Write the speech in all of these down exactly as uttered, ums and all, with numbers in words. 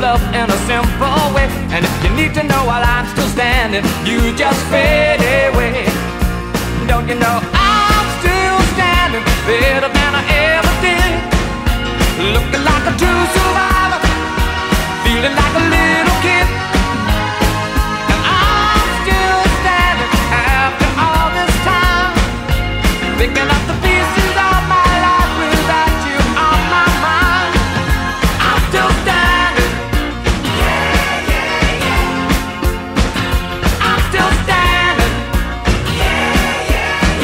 love in a simple way. And if you need to know while I'm still standing, you just fade away. Don't you know I'm still standing better than I ever did, looking like a true survivor, feeling like a little kid. And I'm still standing after all this time, picking up the pieces of my life without you on my mind. I'm still standing. Yeah, yeah, yeah. I'm still standing. Yeah, yeah,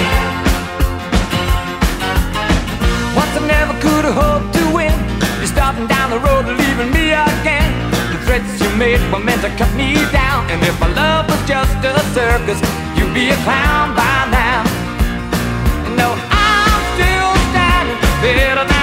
yeah. Once I never could have hoped to win. You're starting down the road and leaving me again. The threats you made were meant to cut me down. And if my love was just a circus, you'd be a clown by now. No, I'm still standing better than